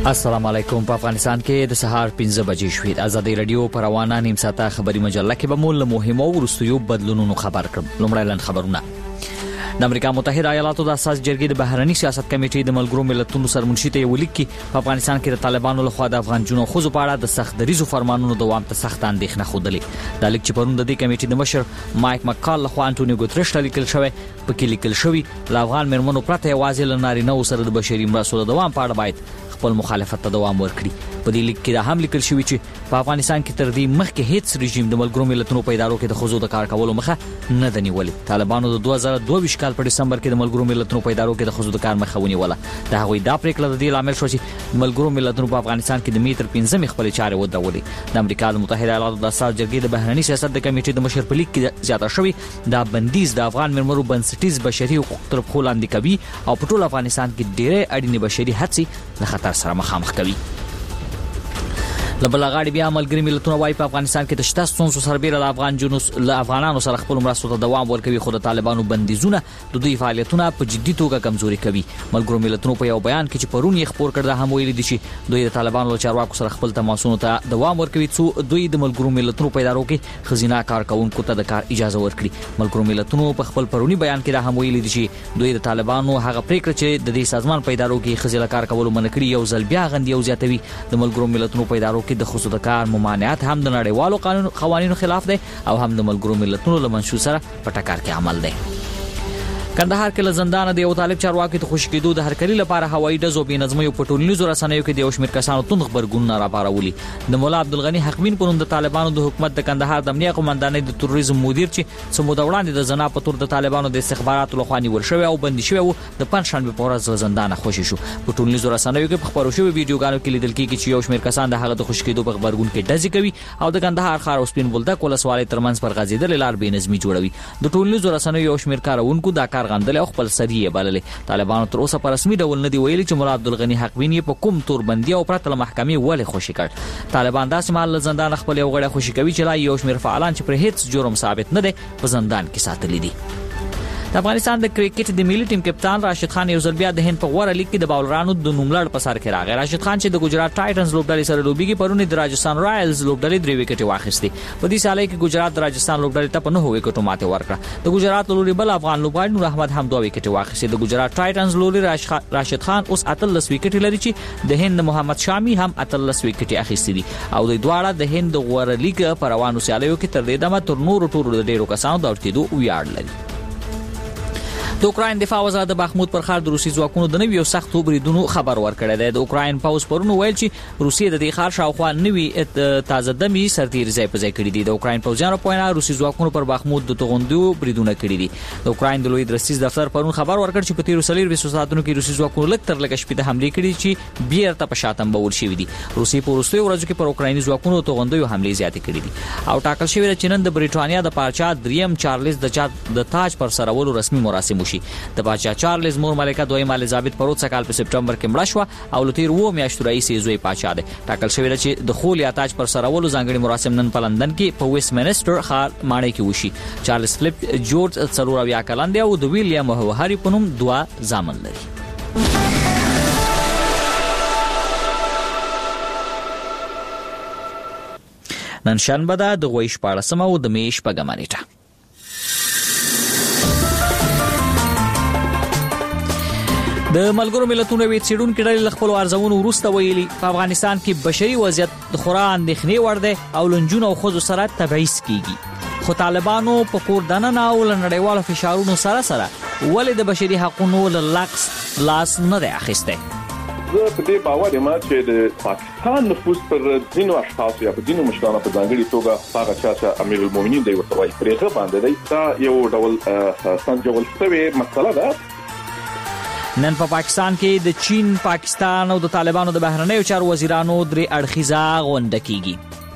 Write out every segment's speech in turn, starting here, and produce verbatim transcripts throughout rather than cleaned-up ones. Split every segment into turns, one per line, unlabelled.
السلام علیکم. په افغانستان کې د سهار پنځه بجې شوې. آزادۍ رادیو پر روانه نیم ساعته خبري مجله کې به مول مهمو ورستیو بدلونونو خبر کړم. لومړی لاندې خبرونه. د امریکا متحده ایالاتو د اساس جرګې د بهرنی سیاست کمیټې د ملګرو ملتونو سرمنشي ته ولیک کې په افغانستان کې د طالبانو لخوا د افغان جنو خزو په اړه د سخت دریزو فرمانونو دوام ته سخت اندېښنه خوده. د لیک چې پرون د دې کمیټې د مشر مایک مکال لخوا انټونیو ګوتریش ته لیکل شوی په کې لیکل شوی ل افغان مرمنو پرته یوازې ل نارینه سره د بشري مرستو د دوام په اړه باید خپل مخالفت ته دوام ورکړي. په دې لیک کې دا هم لیکل شوی چې په افغانستان کې تر دې مخکې هیڅ رژیم د ملګرو ملتونو په ادارو کې د خزو د کار کولو مخه نه د نیولې. طالبانو د دوه زره دوه کال په دسمبر کې د ملګرو ملتونو په ادارو کې د خزو د کار مخه ونیوله. د هغوی دا پریکړه د دې لامل شو چې ملګرو ملتونو په افغانستان کې د میتر پنځم خپل چارې ودرولې. د امریکا د متحده ایالاتو د اساس جرګې د بهرنی سیاست د کمیټې د مشر په لیک کې زیاته شوی دا بندیز د افغان مرمرو بنسټیز بشري حقوق تر پښو لاندې کوي او په ټول افغانستان کې ډېرې اړینې بشري هڅې له خطر سره مخامخ کوي. لبل غاړي بیا ملګری ملتونه وايي په افغانستان کې د شته ستونزو سربېره د افغان جنوس له افغانانو سره خپل مرستو ته دوام ورکوي، خو د طالبانو بندیزونه د دوی فعالیتونه په جدي توګه کمزوري کوي. ملګرو ملتونو په یو بیان کې چې پرون یې خبر کړ هم ویلي دي چې دوی د طالبانو له چارواکو سره خپل تماسونو ته دوام ورکوي څو دوی د ملګرو ملتونو په ادارو کې خزینه کارکونکو ته د کار اجازه ورکړي. ملګرو ملتونو په خپل پرونی بیان کې هم ویلي دي چې دوی د طالبانو هغه پریکړه چې د دې سازمان په ادارو کې خزینه کار کول منکړي یو ځل بیا غندي او زیاتوي. د ملګرو ملتونو په ادارو کې د خصوصي کار ممانعت هم د نړیوالو قانون قوانینو خلاف دی او هم د ملګرو ملتونو له منشور سره په ټکر کې عمل دی. کندهار کې له زندان د یو طالب چارواکي ته خوشی کېدو د هرکلی لپاره هوایي ډزو بې نظمۍ په ټولنیزو رسنیو کې د یو شمېر کسانو توند خبرګونونه راپارولي. د مولا عبدالغني حقبین په نوم د طالبانو د حکومت د کندهار د امنیه قومندانۍ د تروریزم مدیر چې څه موده وړاندې د زنا په تور د طالبانو د استخباراتو لخوا نیول شوی او بندي شوی و د پنځشنبې په ورځ له زندانه خوشی شو. په ټولنیزو رسنیو کې په خبرو شوی ویډیوګانو کې لیدل کېږي چې یو شمېر کسان د هغه د خوشی کېدو په خبرګون کې ډزې کوي او د کندهار ښار او سپین بولدک ولسوالۍ ترمنځ پر غځېدلې لار بې نظمي جوړوي. د ټولنیزو رسنیو یو شمېر کارونکو دا کار غندل او خپل سریه بللې. طالبانو تر اوسه په رسمي ډول نه دی ویلي چې مولا عبدالغني حقبین یې په کوم تور بندي او پرته له محکمې ولې خوشي کړ. طالبان داسې مهال له زندان خپل یو غړی خوشي کوي چې لا یو شمېر فعالان چې پر هیڅ جرم ثابت نه دی په زندان کې ساتلي دي. د افغانستان د کرکټ د ملي ټیم کپتان راشد خان یو ځل بیا د هند په غوړه لیګ کې د باولرانو د نوملړ په سر کې راغی. راشد خان چې د ګجرات ټایټنز لوبډلې سره لوبېږي پرون د راجستان رایلز لوبډلې درې وکټې واخیستې. په دې سالۍ کې ګجرات د راجستان لوبډلې ته په نهه وکټو ماتې ورکړه. د ګجرات لوري بل افغان لوبغاړي نور احمد هم دوه وکټې واخیستې. د ګجرات ټایټنز لوري راشد خان اوس اتلس وکټې لري چې د هند محمد شامي هم اتلس وکټې اخیستې دي او د دواړه د هند د غوړه لیګ په روانو سیالیو کې تر دې دمه تر نورو ټولو د ډیرو کسانو د اوټېدو ویاړ لري. د اوکراین دفاع وزارت د بخمود پر ښار د روسي ځواکونو د نویو سختو بریدونو خبر ورکړی دی. د اوکراین پوځ پرون ویل چې روسیې د دې ښار شاوخوا نوي تازه دمي سرتیر ځای په ځای کړي دي. د اوکراین پوځیانو په وینا روسي ځواکونو پر بخمود د توغندو بریدونه کړي دي. د اوکراین د لوی درستیز دفتر پرون خبر ورکړ چې په تیرو څلوېښتو ساعتونو کې روسي ځواکونو لږ تر لږه شپېته حملې کړي چې بیرته په شاتم بول شوي دي. روسي په وروستیو ورځو کې پر اوکرایني ځواکونو توغندیو حملې زیاتې کړي دي او ټاکل شوی چې نن د بریټانیا د پاچا دریم چارلز د تاج پر سرولو رسمي مراسم وشي. د پاچا چارلز مور ملکه دویمه الیزابت په روڅ کال په سپټمبر کې مړه شوه او له تیر اووه میاشتو راهیسې زوی پاچا دی. ټاکل شوی چې د خول یا تاج پر سرولو ځانګړي مراسم نن په لندن کې په ویسټ منسټر ښار ماڼۍ کې وشي. چارلز فلیپ جورج څلور اویا کلن دی او د ویلیام او هاري په نوم دوه زامن لري. نن شنبه ده د غوي شپاړسمه او د مې شپږمه نیټه. د ملګرو ملتونو وی څېړونکو ډلې خپل ارزونو وروسته ویلي په افغانستان کې بشري وضعیت د خورا اندېښنې وړ دی او لنجونو او ښځو سره تبعیض کیږي. خو طالبانو په کور دننه او له نړیوالو فشارونو سره سره ولې د بشري حقوقو له لغز لاس نه دی اخیستی.
زه په دې باور یم چې د پاکستان نفوذ پر ځینو اشخاصو یا په ځینو مشرانو په ځانګړي توګه هغه چې امیر المؤمنین دی ورته وایي پرېغه باندې دی دا یو ډول سنجول شوی مسله ده.
نن په پا پاکستان کې د چین، پاکستان او د طالبانو د بهرنیو چارو وزیرانو درې اړخیزه غونډه کیږي.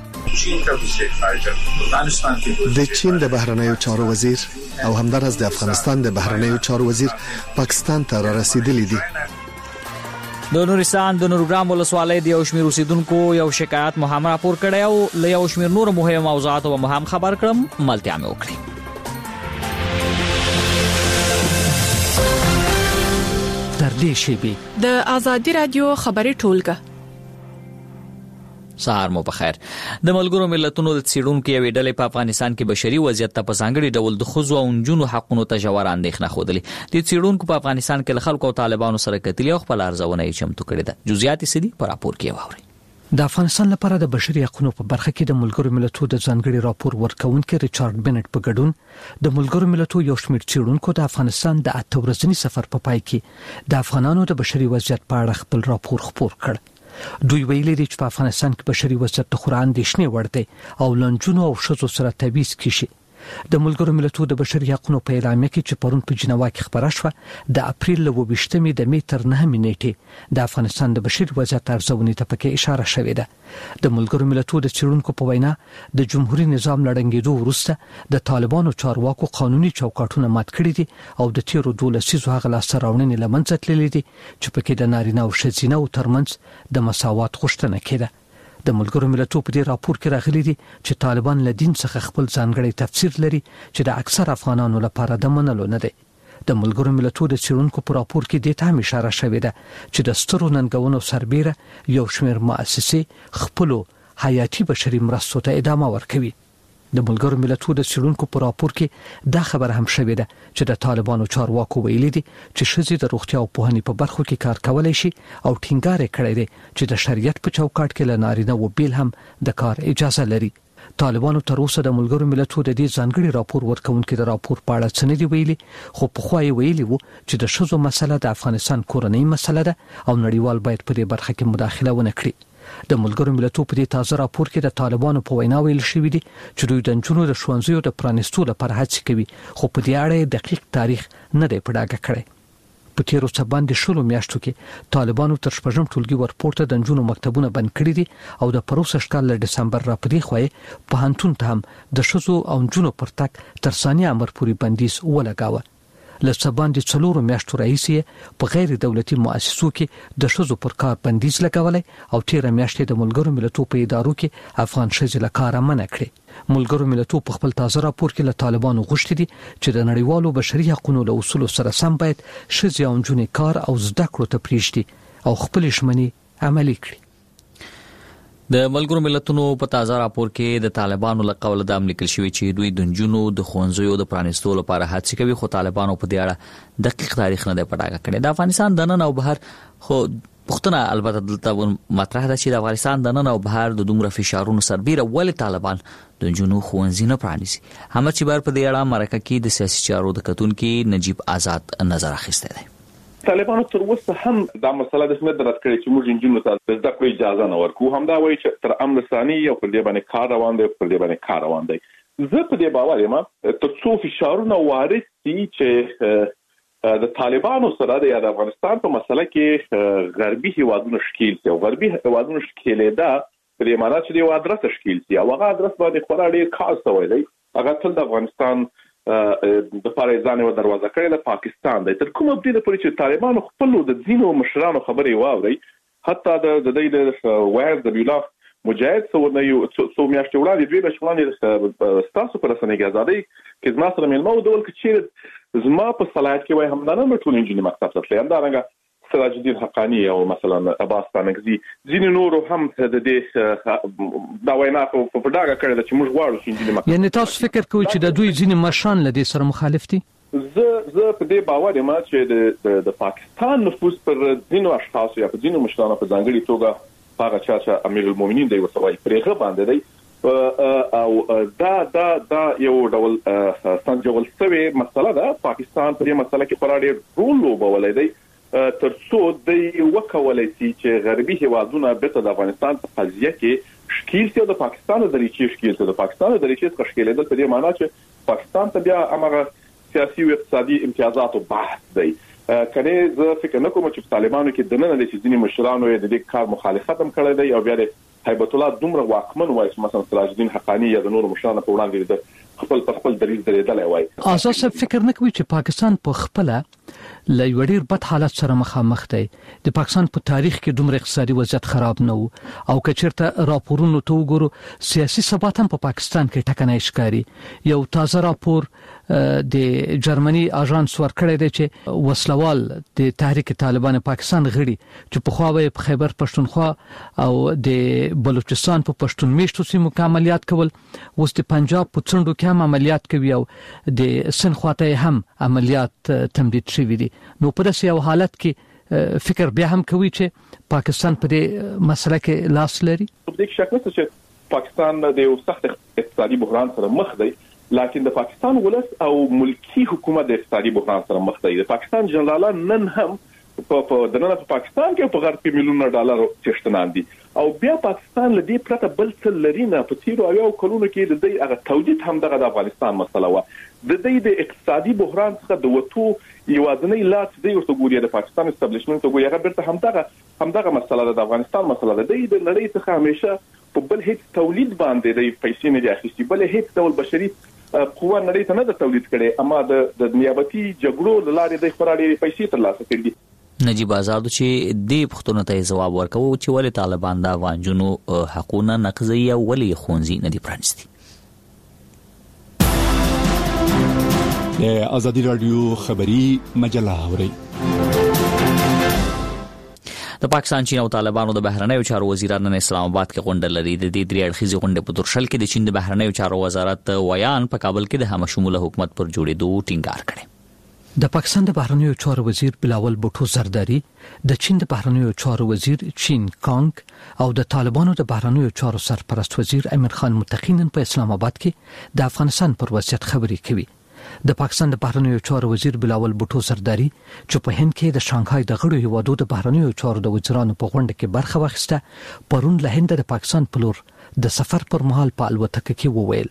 د چین د بهرنیو چارو وزیر او همدارس د افغانستان د بهرنیو چارو وزیر پاکستان ته را رسیدلی دي.
د نورستان د نورګرام ولسوالۍ د یو شمېر اوسیدونکو یو شکایت مو هم راپور کړی او له یو شمېر نور مهم موضوعاتو مو هم خبر کړم. ملتیا مې وکړي.
در دې شیبې
د آزادي رادیو خبري ټولګه
سهار مو بخیر. د ملګرو ملتونو د څېړونکو یوې ډلې په افغانستان کې بشري وضعیت ته په ځانګړي ډول د ښځو او نجونو حقونو ته ژوره اندېښنه ښودلې. د څېړونکو په افغانستان کې له خلکو او طالبانو سره کتلي او خپل ارزونه یې چمتو کړې ده. جزئیات یې سدي په راپور کې واورئ.
د افغانستان لپاره د بشري حقوقو په برخه کې د ملګرو ملتونو د ځانګړي راپور ورکونکي ریچارډ بنټ په ګډون د ملګرو ملتونو یو شمېر څېړونکو د افغانستان د اته ورځني سفر په پای کې د افغانانو د بشري وضعیت په اړه خپل راپور خپور کړ. دوی ویلي دي چې په افغانستان کې بشري وضعیت د خورا اندېښنې وړ دی او لنجونو او ښځو سره تبعیض کیږي. د ملګرو ملتونو د بشري حقوقو په اعلامیه کې چې پرون په جنیوا کې خبره شوه د اپریل له اووه د می تر نهمې نیټې د افغانستان د بشري وضعیت ارزونې ته پکې اشاره شوې ده. د ملګرو ملتونو د څېړونکو په وینا د جمهوریت نظام لړنګېدو وروسته د طالبانو چارواکو قانوني چوکاټونه مات کړي دي او د تیرو دولسیزو هغه لاسته راوړنې له منځه تللې دي چې پکې د نارینه او ښځینه ترمنځ د مساوات غوښتنه کېده. د ملګرو ملتونو په دې راپور کې راغلي دي چې طالبان له دین څخه خپل ځانګړی تفسیر لري چې د اکثر افغانانو لپاره د منلو نه دی. د ملګرو ملتونو د څېړونکو په راپور کې دې ته هم اشاره شوې ده چې د سترو ننګونو سربیره یو شمېر مؤسسې خپلو حیاتي بشري مرستو ته ادامه ورکوي. د ملګرو ملتونو د څېړونکو په راپور کې دا خبره هم شوې ده چې د طالبانو چارواکو ویلي دي چې ښځې د روغتیا او پوهنې په برخو کې کار کولای شي او ټینګار یې کړی دی چې د شریعت په چوکاټ کې له نارینه و بیل هم د کار اجازه لري. طالبانو تر اوسه د ملګرو ملتونو د دې ځانګړي راپور ورکونکي د راپور په اړه څه نه دي ویلي، خو پخوا یې ویلي وو چې د ښځو مسله د افغانستان کورنۍ مسله ده او نړیوال باید په دې برخه کې مداخله ونه کړي. د ملګرو ملتونو په دې تازه راپور کې د طالبانو په وینا ویل شوی دی چې دوی د نجونو د ښوونځیو د پرانیستو لپاره هڅې کوي، خو په دې اړه دقیق تاریخ نه دی په ډاګه کړی. په تیرو څه باندې شلو میاشتو کې طالبانو تر شپږم ټولګي ورپورته د نجونو مکتبونه بند کړي دي او د پروسه کال له دسمبر را پدې خوې په هانتون ته هم د ښځو او نجونو پر تک تر ثانیه امر پورې بندیز ولګاوه. لڅ باندې څلورو میاشتو راهیسې په غیر دولتي مؤسسو کې د ښځو پر کار بندیز لګولای او تیر میاشتې د ملګرو ملتونو په ادارو کې افغان ښځې له کاره منع کړې. ملګرو ملتونو په خپل تازه راپور کې له طالبانو غوښتي دي چې د نړیوالو بشري حقوقو له اصولو سره سم باید ښځې او نجونې کار او زده کړو ته پریږدي او خپل ژمنې عملي کړي.
د ملګرو ملتونو په تازه راپور کې د طالبانو له قوله د املیکل شوی چې دوی د نجونو د ښوونځیو د پرانیستو لپاره هڅې کوي، خو طالبانو په دې اړه دقیق تاریخ نه دی په ډاګه کړی. د افغانستان د نن او بهر خو پښتنه البته دلته مطرح ده چې د افغانستان د نن او بهر د دومره فشارونو سربیره ولې طالبان د نجونو ښوونځي نه پرانیسي. حمد چیبر په دې اړه مرکه کې د سیاسي چارو د کتونکي نجیب آزاد نظر اخیستی دی.
طالبانو تر اوسه هم دا مسله د سمت درات کړی چې موږ انجینو ته د زده کړې اجازه نه ورکو. همدا وایي چې تر امن ثاني او پر دې باندې کار روان دی پر دې باندې کار روان دی. زه په دې باور یم تر څو فشارونه وارد شي چې د طالبانو سره د افغانستان په مسله کې غربي هیوادونو شکیل شي او غربي هیوادونو شکیلېدا په دې معنی چې د ادرس شکیل شي او هغه ادرس باندې خورا ډیر خاص وي دی. هغه تل د افغانستان د پاره ځانې و دروازه کړې د پاکستان دی. تر کومه دې پورې چې طالبانو خپل د ځینو مشرانو خبرې واوري، حتی د د دې وایز د بیلاف مجاهد سو نه یو څو میاشتې وړاندې دوی بشمانې ستاسو پر رسنۍ ازادي کې زما سره ملمو ډول کې زما په صلاحیت کې وای همدانه ټول انجینر مکتب ته تلم. دا رنګه سراج الدین حقانی او مثلا عباس تانکزي ځینې نورو هم د دې دا وینا په ډاګه کړی چې موږ غواړو چې انجینر مکتب.
یعنی تاسو فکر کوئ چې د دوی ځینې مشران له دې سره مخالف دي؟
زه زه په دې باور یم چې د پاکستان نفوذ پر ځینو اشخاص یا په ځینو مشرانو په ځانګړي توګه هغه چې امیر المؤمنین دی ورته وایي پرېغه باندې دی او دا دا دا یو ډول سنجول شوی مسله ده. پاکستان په دې مسله کې خورا ډېر رول لوبولی دی تر څو د وکولای شي چې غربي هیوادونه به د افغانستان په قضیه کې شکیل شي او د پاکستان د ریچې شکیل شي. د پاکستان د ریچې څخه شکیلېدل په دې معنی چې پاکستان ته بیا هغه سیاسي او اقتصادي امتیازات او بحث دی. کله زه فکر نه کوم چې طالبانو کې د نن د ځینې مشرانو د دې کار مخالفت هم کړی دی او بیا د هیبت الله دومره واکمن وایي چې مثلا سراج الدین حقانی یا د نورو مشرانو په وړاندې د خپل خپل دلیل درېدل وایي.
اساس فکر نه کوي چې پاکستان په خپل له یو ډیر بد حالت سره مخامخ دی. د پاکستان په تاریخ کې دومره اقتصادي وضعیت خراب نه وو او کچرته راپورونو ته وګورو سیاسي ثبات هم په پاکستان کې ټکنۍ ښکاري. یو تازه راپور د جرمني اژانس ورکړی دی چې وسلوال د تحریک طالبان پاکستان غړي چې په خواوې په خیبر پښتونخوا او د بلوچستان په پښتون میشتو سیمو کې عملیات کول، اوس د پنجاب په څنډو کې هم عملیات کوي او د سن خواته هم عملیات تمدید شوي دي. نو په داسې یو حالت کې فکر بیا هم کوي چې پاکستان په دې مسله کې لاس لري.
په دې شک نشته چې پاکستان د یو سخت اقتصادي بحران سره مخ دی، لکه د پاکستان ولس او ملکی حکومت د اقتصادي بحران سره مخ دی. د پاکستان جنرالان نن هم په دننه په پاکستان کې په غرب کې میلیونه ډالر څښتنان دي او بیا پاکستان لدی پرته بل څه لري نه. په تیرو اویاو کلونو کې د دې هغه تولید هم دغه د افغانستان مسله و. د دې د اقتصادي بحران څخه د وټو یوازنۍ لار دی ورته ګوري د پاکستان استابلیشمنت ګوري هغه برته هم دغه هم دغه مسله د افغانستان مسله ده. د نړۍ څخه همیشه په بل هیڅ تولید باندې د پیسې نه اخیستي، بل هیڅ ډول بشري قوه نړۍ ته نه د تولید کړي، اما د نیابتي جګړو لارې د خورالي پیسې ترلاسه کړي.
نجیب آزاد چې د پښتون ته جواب ورکوي چې ولې طالبان د افغانجونو حقوقونه نقضي او ولې خونځي نه دي پرانستي.
د ازادي رادیو خبری مجله اوري.
د پاکستان، چین او طالبانو د بهرنیو چارو وزیران نن اسلام آباد کې غونډه لري. د دې درې اړخیزې غونډې په درشل کې د چین د بهرنیو چارو وزارت ویان په کابل کې د همشموله حکومت پر جوړېدو ټینګار کړی.
د پاکستان د بهرنیو چارو وزیر بلاول بوټو زرداری، د چین د بهرنیو چارو وزیر چین کانګ او د طالبانو د بهرنیو چارو سرپرست وزیر امیر خان متقی نن په اسلام آباد کې د افغانستان پر وضعیت خبرې کوي. د پاکستان د بهرنیو چارو وزیر بلاول بوټو زرداری چې په هند کې د شانګهای د غړو هیوادو د بهرنیو چارو د وزیرانو په غونډه کې برخه واخیسته، پرون له هند د پاکستان په لور د سفر پر مهال په الوتکه کې وویل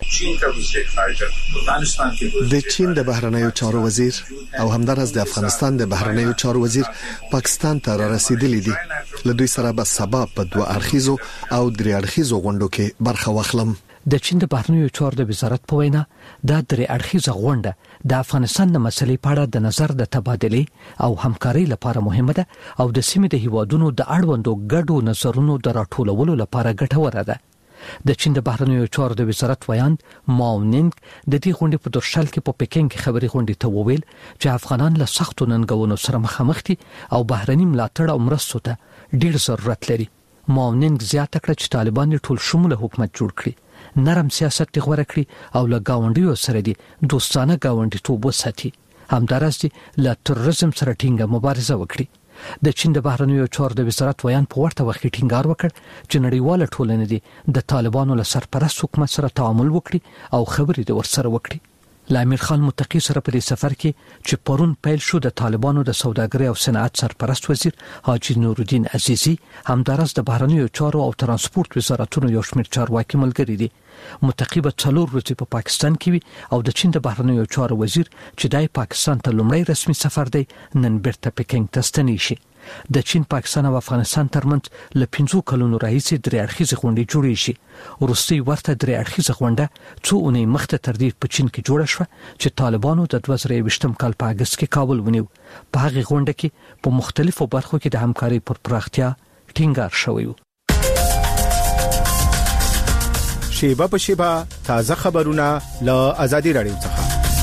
د چین د بهرنیو چارو وزیر او همدارس د افغانستان د بهرنیو چارو وزیر پاکستان ته را رسیدلی دي. له دوی سره به سبا په دوه اړخیزو او درې اړخیزو غونډو کې برخه واخلم.
د چین د بهرنیو چارو د وزارت په وینا دا درې اړخیزه غونډه د افغانستان د مسلې په اړه د نظر د تبادلې او همکارۍ لپاره مهمه ده او د سیمې د هیوادونو د اړوندو ګډو نظرونو د راټولولو لپاره ګټوره ده. د چین د بهرنیو چارو د وزارت ویان ماو نینګ د دې غونډې په درشل کې په پکین کې خبري غونډې ته وویل چې افغانان له سختو ننګونو سره مخامخ دي او بهرني ملاتړ او مرستو ته ډیر ضرورت لري. ماو نینګ زیاته کړه چې طالبان ټول شموله حکومت جوړ کړي، نرم سیاست دی غوړه کړي او له گاونډیو سره دي دوستانه گاونډیتوب وساتي، همدارس دي له تروریزم سره ټینګه مبارزه وکړي. د چین د بهرنیو چارو د وزارت ویان په ورته وخت کې ټینګار وکړ چې نړیواله ټولنه دي د طالبانو له سرپرست حکومت سره تعامل وکړي او خبرې د ورسره وکړي. ل امیر خان متقی سره په دې سفر کې چې پرون پیل شو د طالبانو د سوداګرۍ او صنعت سرپرست وزیر حاجی نورالدین عزیزی، همدارس د بهرنیو چارو او ترانسپورت وزارتونو یو شمېر چارواکي ملګري دي. متقی به څلور ورځې په پاکستان کې وي او د چین د بهرنیو چارو وزیر چې دای پاکستان ته لومړی رسمي سفر دی نن بیرته پکینګ ته ستنی شي. د چین، پاکستان او افغانستان ترمنځ له پنځو کلونو راهیسې درې اړخیزې غونډې جوړې شي. وروستۍ ورته درې اړخیزه غونډه څو اونۍ مخته تر دې په چین کې جوړه شوه چې طالبانو د دوه زره یوویشتم کال په اګست کې کابل ونیو. په هغه غونډه کې په مختلفو برخو کې د همکارۍ پر پراختیا ټینګار شوی و.
شیبه په شیبه تازه خبرونه له آزادي رادیو څخه.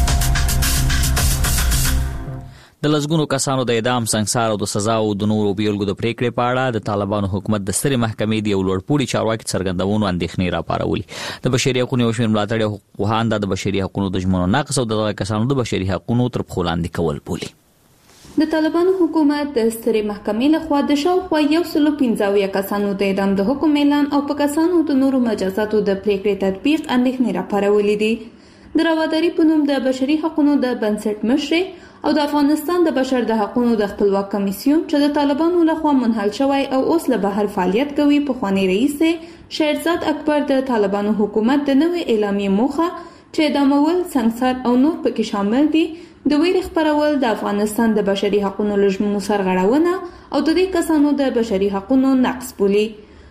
د لزګونو کسانو د اعدام، سنگسار او د سزا او د نورو بیلګو د پریکړې په اړه د طالبانو حکومت د سترې محکمې د یو لوړپوړي چارواکي څرګندونو اندېښنې راپارولې. د بشري حقوقو یو شمېر ملاتړي حقوقپوهان د بشري حقوقو د ژمنو نقض او د دغه کسانو د بشري حقوقو تر پښو لاندې کول بولي.
د طالبانو حکومت د سترې محکمې لخوا د شاوخوا یو سل پنځه اویا کسانو د اعدام د حکم اعلان او په کسانو د نورو مجازاتو د پریکړې تطبیق اندېښنې راپارولې دي. د رواداري په نوم د بشري حقوقو د بنسټ مشر او د افغانستان د بشر د حقوقو د خپلواک کمیسیون چې د طالبانو لخوا منحل شوی او اوس له بهر فعالیت کوي په خوانی رئیس شهرزاد اکبر د طالبانو حکومت د نوې اعلامیې موخه چې اعدامول، سنگسار او نور پکې شامل دي د ویرې خپرول، د افغانستان د بشري حقوقو لژمنو سرغړونه او د دې کسانو د بشري حقوقو نقض بولي.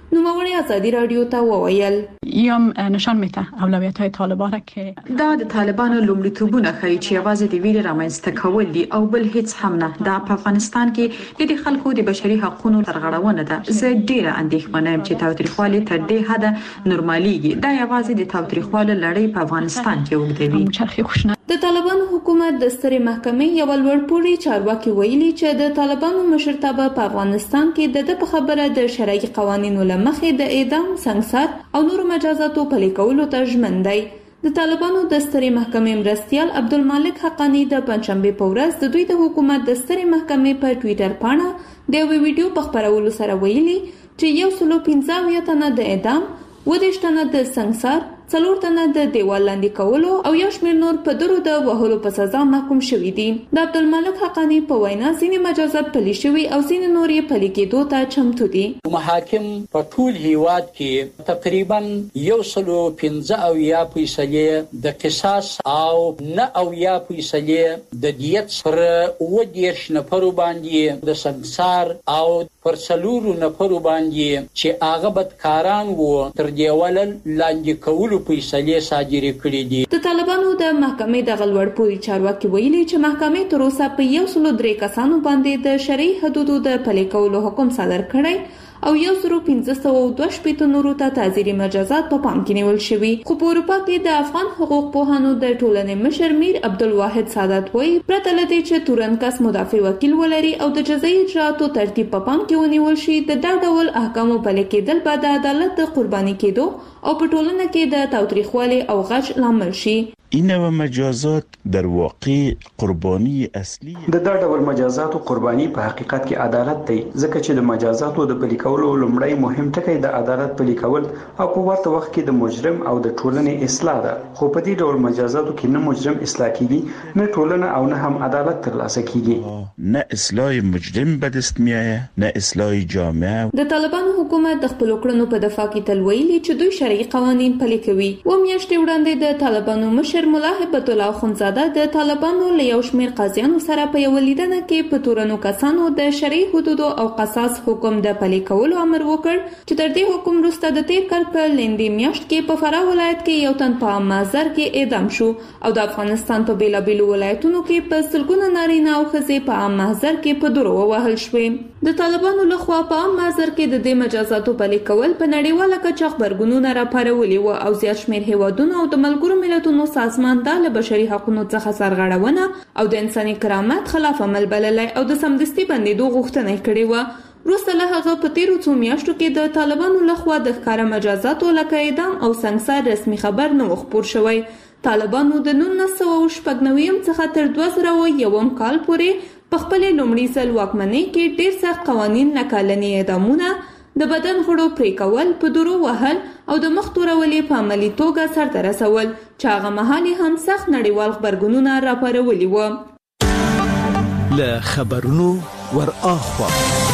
نوموړي ازادي رادیو ته وویل
یم نشان میده اولویت‌های طالبان که
دا د طالبانو لومړیتوبونه ښیي چې یوازې د ویرې رامنځته کول دي او بل هیڅ هم نه. دا په افغانستان کې د خلکو د بشري حقوقو سرغړونه ده. زه ډیره اندېښمنه یم چې تاوتریخوالي تر دې حده نورمالېږي. دا یوازې د تاوتریخوالي لړۍ په افغانستان کې اوږدوي.
چرخي خوشنه
د طالبانو حکومت د سترې محکمې یو لوړپوړي چارواکي ویلي چې د طالبانو مشرتابه په افغانستان کې د په خبره د شرعي قوانینو لمخې د اعدام، سنگسار او نور مجازاتو پلي کولو ته ژمن دی. د طالبانو د سترې محکمې مرستیال عبدالمالک حقانی د پنځشنبه په ورځ د دوی د حکومت د سترې محکمې په ټوئیټر پاڼه د یو ویډیو په خپرولو سره ویلي چې یو سلو پنځه اویا تنه د اعدام، اووه دېرش تنه د سنگسار، څلور تنه د دیوال لاندې کولو او یو شمېر نور په درو د وهلو په سزا محکوم شوي دي. د عبدالمالک حقانی په وینا ځینې مجازات پلي شوي او ځینې نور یې پلي کېدو ته چمتو دي.
محاکم په ټول هیواد کې تقریبا یو سلو پنځه اویا فیصدې د قصاص او نه اویا فیصدې د دیت پر اووه دېرش نفرو باندې د سنگسار او پر څلورو نفرو باندې چې هغه بدکاران وو تر دیوال لاندې کولو فیصلې صادرې کړې دي.
د طالبانو د محکمې د غلوړپوړي چارواکي ویلي چې محکمې تر اوسه په یو سلو درې کسانو باندې د شرعي حدودو د پلي کولو حکم صادر کړی او یو سلو پنځه سوه دوه شپېته نورو ته تعزیري مجازات په پام کې نیول شوي. خو په اروپا کې د افغان حقوق پوهانو د ټولنې مشر میر عبدالواحد سعادت وایي پرته له دې چې تورن کس مدافع وکیل ولري او د جزایي اجرااتو ترتیب په پام کې ونیول شي، د دا ډول احکامو پلي کېدل به د عدالت د قرباني کېدو او په ټولنه کې د تاوتریخوالي او غچ لامل شي.
این نوع مجازات در واقع قربانی اصلی
د دا ډول مجازات او قرباني په حقیقت کې عدالت دی، ځکه چې د مجازات او د پلي کولو لومړی مهم ټکی د عدالت پلي کول او په ورته وخت کې د مجرم او د ټولنې اصلاح ده. خو په دې ډول مجازاتو کې نه مجرم اصلاح کیږي، نه ټولنه او نه هم عدالت ترلاسه کیږي.
نه اصلاح مجرم به دست میآید نه اصلاح جامعه.
د طالبانو حکومت د خپل کړنو په دفاع کې تل ویلي چې دوی شرعي قوانين پلي کوي. و میاشتې وړاندې د طالبانو مشر ملا هبت الله خنزاده د طالبانو له یو شمېر قاضیانو سره په یو لیدنه کې په تورنو کسانو د شرعي حدودو او قصاص حکم د پلي کولو امر وکړ چې تر دې حکم وروسته د تیر کال په لندې میاشت کې په فراه ولایت کې یو تن په مازر کې اعدام شو او د افغانستان په بیلابیلو ولایتونو کې په سلګونه نارینه او ښځې په عام محضر کې په درو ووهل شوې. د طالبانو لخوا په عام محضر کې د دې مجازاتو پلي کول په نړیواله کچه خبرګونونه راپارولي وو او زیات شمېر هیوادونو او د ملګرو ملتونو سازمان د بشري حقوقو څخه سرغړونه او د انساني کرامت خلاف عمل بللی او د سمدستي بندیدو غوښتنه کړې و. وروسته له هغه په تیرو څو میاشتو کې د طالبانو لخوا د ښکاره مجازاتو لکه اعدام او سنگسار رسمي خبر نه و خپور شوی. طالبانو د نولس سوه شپږ نوي څخه تر دوه زره یو کال پورې په خپلې لومړي ځل واکمنۍ کې ډېر سخت قوانین لکه لني اعدامونه، د بدن غړو پرې کول، په درو وهل او د مخ تورولې په عملي توګه سرته رسول چې هغه مهال هم سخت نړیوال خبرګونونه راپارولي وو.
له خبرونو ور اخوا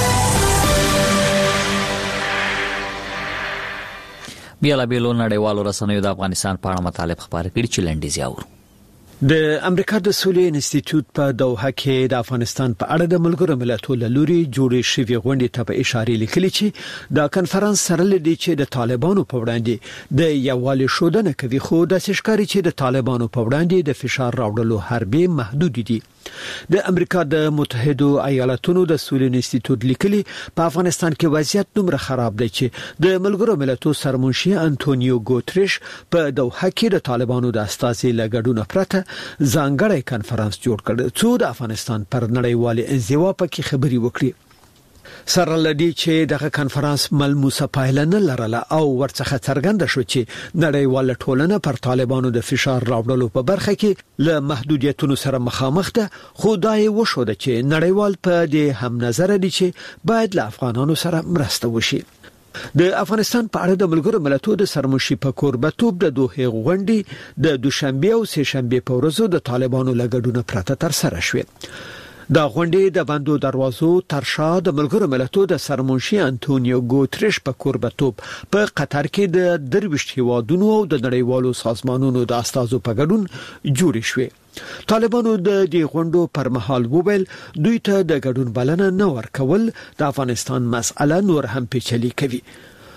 بیا لا بیلو نړیوالو رسنیو د افغانستان په اړه مطالب خبرې کړي چې لنډیز یاور.
د امریکا د سولې انسټیټیوټ په دوحه کې د افغانستان په اړه د ملګرو ملتونو لوري جوړې شوې غونډې ته په اشاره لیکلي چې د کانفرنس سره لدی چې د طالبانو په وړاندې د یووالي شودنه کوي، خو د سشکاري چې د طالبانو په وړاندې د فشار راوړلو حربي محدود دي. د امریکا د متحده ایالاتونو د سولې انسټیټیوټ لیکلي په افغانستان کې وضعیت دومره خراب دی چې د ملګرو ملتونو سرمنشي انټونیو ګوتریش په دوحه کې د طالبانو د استازي لګډونه پرته ځانګړی کانفرنس جوړ کړ چې د افغانستان پر نړیوالي انزوا پکې خبري وکړي. سره لدی چې دغه کانفرنس ملموسه پایله نه لرله او ورڅخه څرګنده شو چې نړیواله ټولنه پر طالبانو د فشار راوړلو په برخه کې له محدودیتونو سره مخامخ ده، خو دا یې وشو چې نړیوال په دې هم نظر دي چې باید له افغانانو سره مرسته وشي. د افغانستان په اړه د ملګرو ملتونو د سرمنشي په کوربتوب د دوه غونډې د دوشنبه او سه شنبه په ورځو د طالبانو لګډونه پرته تر سره شوه. دا غونډې د بندو دروازو ترشا د ملګرو ملتونو د سرمنشي انټونیو ګوتریش په کوربتوب په قطر کې د درويشت هیوادونو او د نړیوالو سازمانونو د استازو په ګډون جوړې شوې. طالبانو د دې غونډو پر مهال وویل دوی ته د ګډون بلنه نه ورکول د افغانستان مسأله نور هم پیچلې کوي.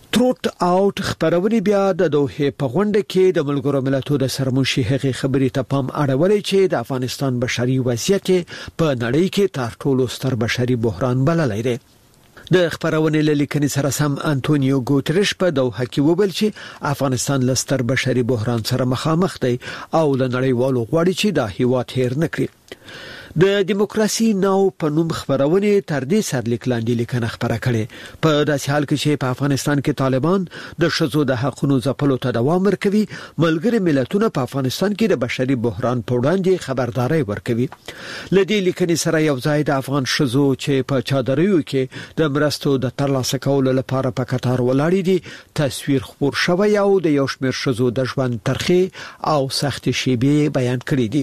تروت اوټ خبرونه بیا د دوه په غونډه کې د ملګرو ملتونو د سرمنشي هغه خبرې ته پام اړولې چې د افغانستان بشري وضعیت په نړۍ کې تر ټولو ستر بشري بحران بللی دی. د خبرونه لیکنې سره سم انټونیو ګوتریش په دوه کې وویل چې افغانستان لستر بشري بحران سره مخامخ دی او د نړیوالو غواړي چې د هیواد هیر نکړي. د دیموکراسي نو په نوم خبرونه تر دې سرلیک لاندې لیکنه خبره کړي په داسې حال کې چې په افغانستان کې طالبان د شذو د حقوقو ځپلو ته دوام ورکوي. ملګری ملتونه په افغانستان کې د بشري بحران په وړاندې خبرداري ورکوي. لدې لیکنې سره یو ځای د افغان شذو چې په چادریو کې د مرستو د ترلاسه کولو لپاره په قطار ولاړ دي تصویر خبر شوی او د یو شمېر شذو د ژوند ترخی او سخت شیبې بیان کړي دي.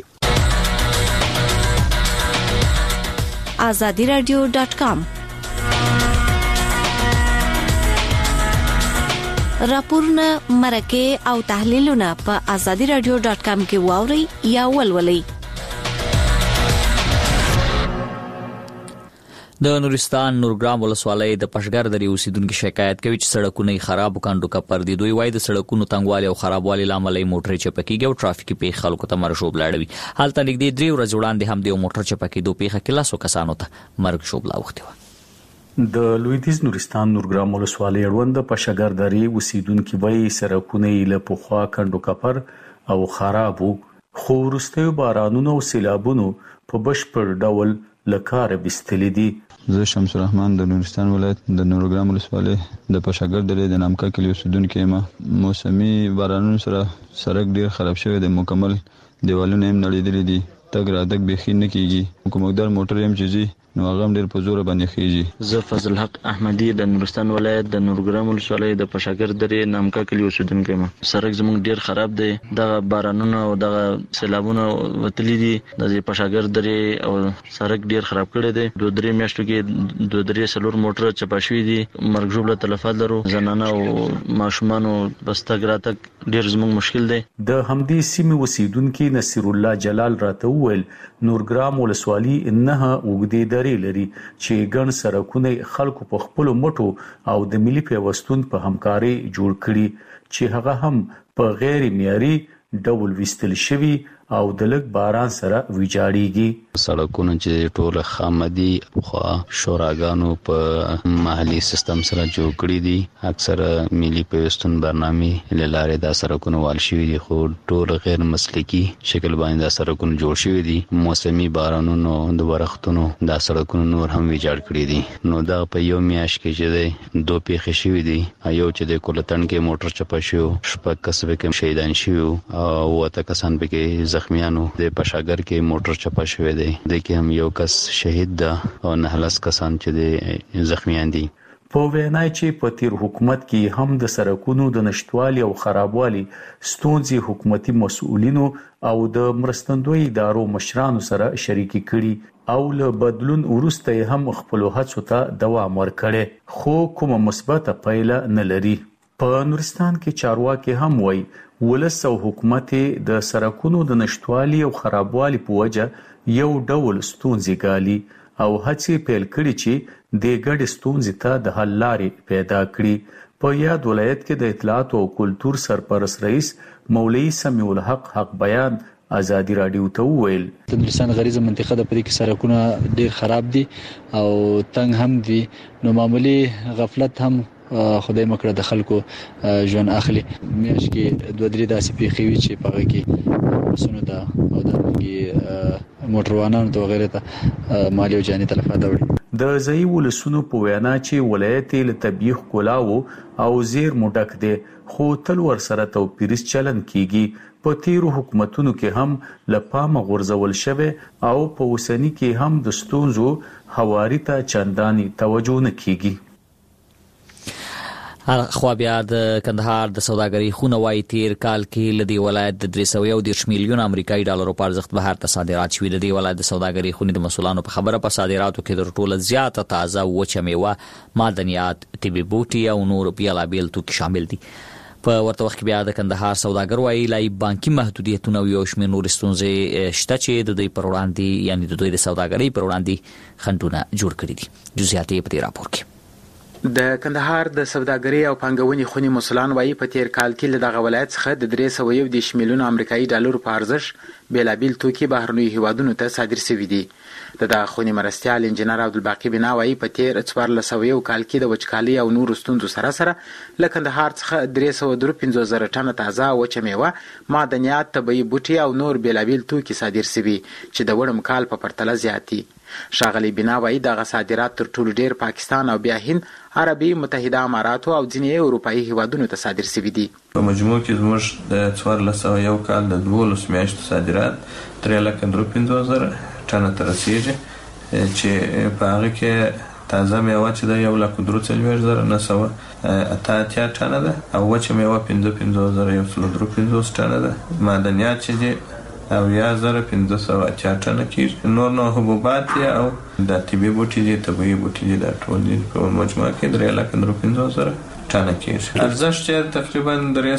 azadi radio dot com راپورونه مرکه او تحلیلونه په azadi radio dot com کې واوري یا ولولئ.
د نورستان نورګرام ولسوالۍ د پشګر درې اوسیدونکو شکایت کوي چې سړکونه خراب کاندو کپر دي. دوی وايي د سړکونو تنګوالي او خرابوالي لامل موټر چپکیږي او ټرافیکي پیښې خلکو ته مرشوب لاړوي. حالت نږدې درې ورځې وړاندې هم د موټر چپکیدو پیښه کې لاسو کسانو ته مرګ شوب لا وخت و.
د لویدیز نورستان نورګرام ولسوالۍ اړوند پشګر درې اوسیدونکو وايي سړکونه له پخوا کاندو کپر او خرابو خو وروسته بارانونو او سیلابونو په بشپړ ډول لکار بستلې دي.
زه شمس الرحمن د نورستان ولایت د نورګرام ولسوالۍ د پشګر درې د نامکا کلی اوسیدونکو یم. موسمي بارانونو سره سړک ډیر خراب شوی دی، مکمل دیوالونه هم نړیدلي دي، تګ را تګ بخیر نه کیږي. کومګدار موټر هم چيزي نو هغه ډیر په زور باندې خيږي.
زه فضل حق احمدي د نورستان ولایت د نورګرام ولسوالۍ د پشګر درې نامکا کلی اوسیدونکو یم. سړک زموږ ډیر خراب دی، د بارانونو او د سیلابونو وتلي دي. د پشګر درې او سړک ډیر خراب کړی دی. دوه درې میاشتو کې دوه درې سلور موټر چپا شوي دي، مرګ ژوبله تلفات لرو. زنانه او ماشومان بس تګ را تګ ډیر زموږ مشکل دی.
د همدې سیمې اوسیدونکو نصیر الله جلال راته وویل نورګرام ولسوالۍ نه وګدي درې لري چې ګڼ سړکونه خلکو په خپل مټو او د ملي پیوستون په همکاري جوړ کړي چې هغه هم په غیر معیاري ډول وستل شوی او د لګ باران سره ویجاړيږي.
سړکونه چې ټول خامدي خو شوراګانو په محلي سیستم سره جوړ کړی دي، اکثر ملي پیوستون برنامه لاره د سړکونو وال شوی دي خو ټول غیر مسلکی شکل باندې د سړکونو جوړ شوی دي. موسمي بارانونو د ورختونو د سړکونو نور هم ویجاړ کړی دي. نو دا په یو میاش کې چې دی دوه پیښې شوی دي. یو چې د کولتن کې موټر چپا شو، شپږ کسبه کې شهیدان شو او وته کسان به کې زخمیانو. د پشګر کې موټر چپا شوی دی، د کې هم یو کس شهید ده او نه لس کسان چې د زخمیان دي.
په وینای چې په تیر حکومت کې هم د سړکونو د نشټوالي او خرابوالي ستونزې حکومتي مسؤلینو او د مرستندوی ادارو مشرانو سره شریکي کړي او له بدلون وروسته هم خپل هڅو ته دوام ورکړي خو کومه مثبته پایله نه لري. په نورستان کې چارواکي هم وایي ولس او حکومت د سړکونو د نشټوالي او خرابوالي په وجه یو ډول ستونزې ګالي او هڅې پیل کړي چې د ګډ ستونزې ته د حل لارې پیدا کړي. په یاد ولایت کې د اطلاعات او کلتور سرپرست رئیس مولوی سمیع الحق حق بیان ازادي رادیو ته وویل
د نورستان غریزه منطقه د پدې کې سړکونه ډیر خراب دي او تنګ هم دي. نو معمولی غفلت هم خدای مکړه د خلکو ژوند اخلي. میاش کې دوه درې داسې پیښې وي چې په هغه کې وسونه ده او د کې موټروانانو ته وغیره ته مالی او جاني تلفات وړي.
د ځای ولسونو په وینا چې ولایت له طبيعي ښکلاو او زیر مډک دي خو تل ور سره توپیرس چلن کیږي. په تیرو حکومتونو کې هم لپامه غورځول شوه او په اوسنی کې هم د ستونزو حواري ته چنداني توجه نه کیږي.
خو بیا د کندهار د سوداګرۍ خونه وايي تیر کال کې لدی ولایت د درې سوه او دېرش میلیون امریکایي ډالرو په ارزښت بهر ته صادرات شوي. د ولایت د سوداګرۍ خونې د مسولانو په خبره په صادراتو کې د ټوله زیاته تازه وچه میوه، معدنیات، طبي بوټي او نور بیلابیل توکي شامل دي. په ورته وخت کې بیا د کندهار سوداګر وايي لای بانکي محدودیتونه او یو شمېر نور ستونزې شته چې د دوی پر وړاندې یعنی د دوی د سوداګرۍ پر وړاندې خنډونه جوړ کړي دي. جزئیات یې په دې راپور کې.
د کندهار د سوداګرۍ او پانګونې خونی مسولان وایي په تیر کال کې له دغه ولایت څخه د درې سوه یو دېرش میلیونه امریکایي ډالرو په ارزښت بیلابیل توکي بهرنیو هیوادونو ته صادر شوي دي. د دغه خونی مرستیال انجینر عبدالباقي بنا وایي په تیر څوارلس سوه یو کال کې د وچکالۍ او نورو ستونزو سره سره له کندهار څخه درې سوه درې پنځوس زره ټنه تازه وچه میوه، معدنیات، طبیعي بوټي او نور بیلابیل توکي صادر شوي چې د وړم کال په پرتله زیات دي. ښاغلي بنا وایي دغه صادرات تر ټولو ډیر پاکستان او بیا هند، عربي متحده اماراتو او ځینې اروپایي هیوادونو ته صادر شوي دي.
په مجموع کې زموږ د څوارلس سوه یو کال د دولسو میاشتو صادرات درې لکه درې پنځوس زره ټنه ته رسیږي، چې په هغه کې تازه میوه چې ده یو لک درې څلوېښت زره نه سوه اته اتیا ټنه ده، او وچه میوه پنځه پنځوس زره یو سل درې پنځوس ټنه ده. معدنیات چې دي اویا زره پنځه سوه اتیا ټنه کېږي. نور نو حبوبات دي او د طبیعي بوټي دي، طبیعي بوټي دي، دا ټول دي په مجموعه کې درې لکه درې پنځوس زره ټنه کېږي. ارزښت یې تقریبا درې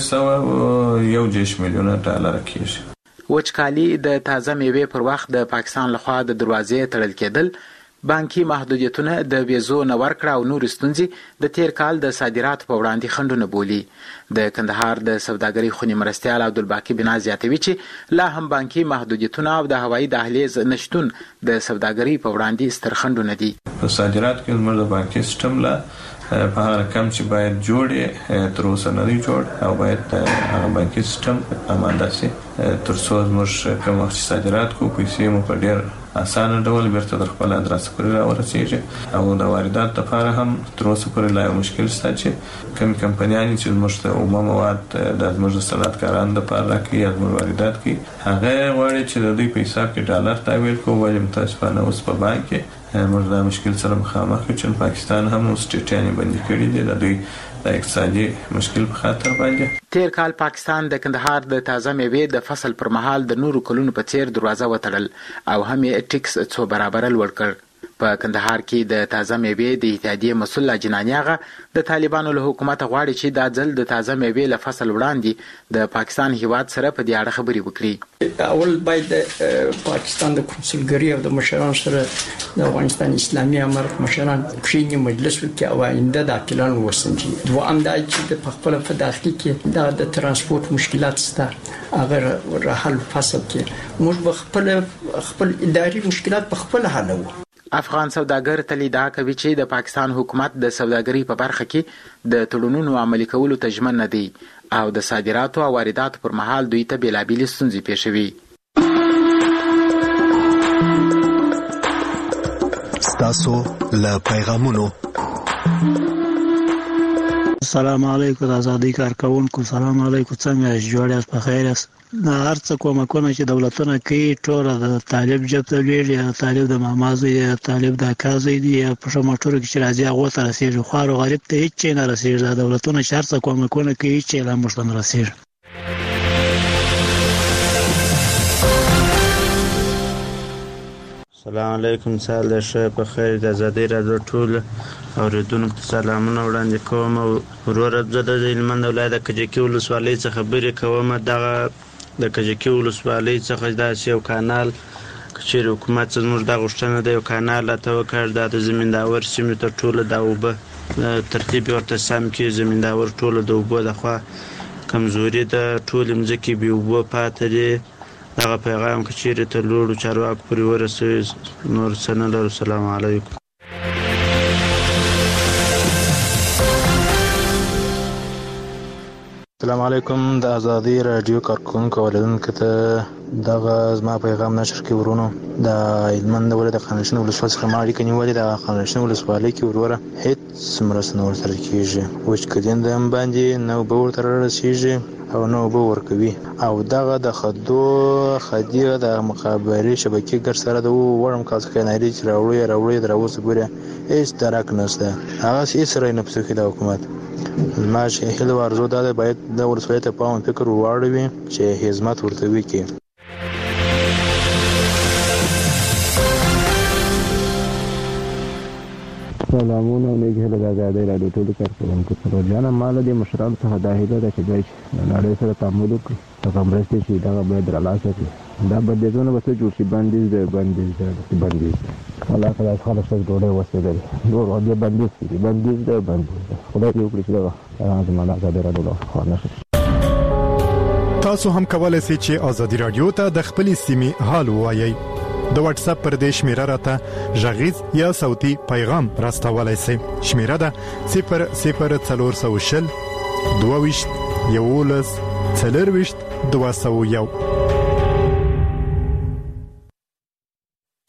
سوه یو دېرش میلیونه ډالره کېږي.
وچکالي، د تازه میوې پر وخت د پاکستان لخوا د دروازې تړل کېدل، بانکي محدودیتونه، د ویزو نه ورکړه او نور ستونزې د تیر کال د صادراتو په وړاندې خنډونه بولي. د کندهار د سوداګرۍ خونی مرستیال عبدالباقي بنا زیاتوي چې لا هم بانکي محدودیتونه او د هوایي دهلیز نشتون د سوداګرۍ په وړاندې ستر خنډونه دي.
په صادراتو کې زموږ د بانکي سیستم لا په هغه رقم چې باید جوړ تر اوسه نه دی جوړ، او باید هغه بانکي سیستم اماده شي تر څو زموږ کوم وخت صادرات کو پیسې مو په ډیر اسانه ډول بیرته در خپل ادرس پورې راورسیږي. او د واردات لپاره هم تر اوسه پورې لا مشکل شته چې کوم کمپنیانې چې زموږ ته عمومي مواد د زموږ صنعتکارانو لپاره راکړي یا زموږ واردات کوي، هغه غواړي چې د دوی په حساب کې ډالر تحویل کوو، ولې متاسفانه اوس په بانک کې موږ دا مشکل سره مخامخ یو، چې پاکستان هم اوس ټیټیانې بندي کړي دي د دوی د اقتصادي مشکل په خاطر باندې.
تیر کال پاکستان د کندهار د تازه میوې د فصل پر مهال د نورو کلونو په څیر دروازه وتړل او هم یې ټیکس څو برابره لوړ کړ. په کندهار کې د تازه میوې د اتحادیې مسؤل لاجنانی هغه د طالبانو له حکومت غواړي چې دا ځل د تازه میوې له فصل وړاندې د پاکستان هیواد سره په دې اړه خبرې وکړي.
اول باید د پاکستان د کنسولګری او د مشرانو سره د افغانستان اسلامي امارت مشران کښینی مجلس وکړي او آینده د اکلان وسنجي. دوام دا چې په خپل په داخلي کې د ترانسپورت مشکلات شته، هغه رحل فصل کې موږ خپل خپل اداري مشکلات په خپل حلو.
افغان سوداګر تل ادعا کوي چې د پاکستان حکومت د سوداګرۍ په برخه کې د تړونونو عملي کولو ته ژمن نه دی او د صادراتو او وارداتو پر مهال دوی ته بیلابیلې ستونزې پیښوي.
ستاسو له پیغامونو
السلام علیکم آزادی کارکونکو، سلام علیکم، څنګه جوړ یاست؟ په خیر یاست؟ هر څه کومکونه چې دولتونه کوي ټول د طالب جب ته لویږي، طالب د مامازو یا طالب د کازو دی یا په شمټورو کې چې راځي هغه ته رسیږي، خو هر غریب ته هیڅ نه رسیږي. د دولتونه چې هر څه کومکونه کوي چې لا موږ نه رسیږي.
السلام علیکم، سال د شه په خیر. د آزادۍ راډیو ټول اوریدونکو ته سلامونه وړاندې کوم. وروره زه د هلمند ولایت د کجکي ولسوالۍ څخه خبرې کوم. دغه د کجکي ولسوالۍ څخه داسې یو کانال چې حکومت زموږ د غوښتنه د یو کانال راته وکړ، دا د زمینداور سیمې ته ټوله د اوبه ترتیب ورته سم کړي. زمینداور ټوله د اوبو لخوا کمزوري ده، ټولې مځکې بې اوبو پاتې دي. دغه پیغام که چیرې ته لوړو چارواکو پورې ورسوي، نور څه نه لرو. السلام علیکم.
السلام علیکم. د آزادۍ راډیو کارکونکو اوریدونکو ته دغه زما پیغام نشر کې ورونو د هلمند ولایت د خانشین ولسوالۍ څخه ما اړیکه نیولې. د خانشین ولسوالۍ کې وروره هېڅ مرسته نه ورسره کېږي، وچکالي د هم باندې نه اوبه ورته رارسېږي او نه اوبه ورکوي. او دغه د خدو خدي د مخابرې شبکې ګډ سره د وړم کال څخه ناري چې راوړي راوړي تر اوسه پورې هېڅ درک نشته، هغه هېڅ سره نه پسې د حکومت. زما چې هیله ورزو دا باید د ولسوالۍ ته پام فکر واړوي چې خدمت ورته وکړي.
سلامونه علیکم. هله د آزادۍ راډیو ټولو کارکوونکو سره جانه ماله د مشرانو څخه دا هیله ده چې دوی د نړۍ سره تعامل وکړي، هغه مرستې چې دغه باید رالاسه کړي. دا بندیزونه به څه جوړ شي؟ بندیز دی بندیز دی بندیز دی الله تعالی خلک څه ډوډۍ وسیدل نور هغه بندیز دي بندیز ده بندیز خدای دې وکړي چې دا زموږ آزادي راډیو خبرونه
تاسو هم کولای شئ چې آزادي رادیو ته د خپلې سیمې حال ووایئ د واتس اپ پر دې شمیره راته ژغیز یا صوتي پیغام راستولای شئ شمیره ده صفر صفر څلور سو شل دوه ویشت یولس څلور ویشت دوه سو یو